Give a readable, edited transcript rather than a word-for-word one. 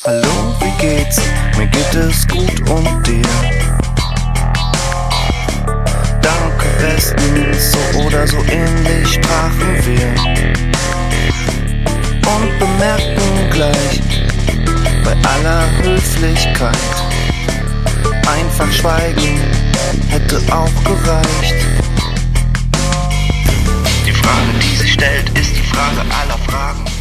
Hallo, wie geht's? Mir geht es gut und dir? Danke bestens, so oder so ähnlich sprachen wir und bemerkten gleich bei aller Höflichkeit, einfach schweigen hätte auch gereicht. Die Frage, die sich stellt, ist die Frage aller Fragen.